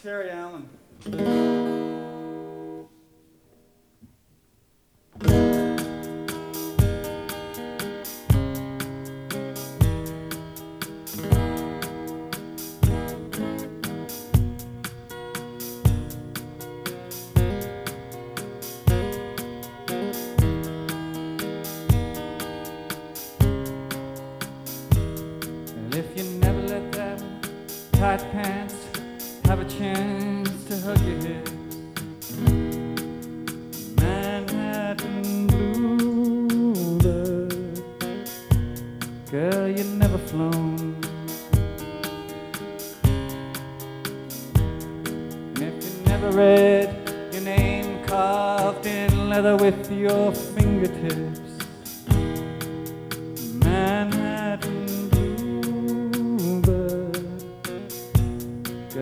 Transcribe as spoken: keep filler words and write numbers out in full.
Terry Allen. If you never let that tight pants have a chance to hug your hips, Manhattan blue, love, girl, you never flown. And if you never read your name carved in leather with your fingertips,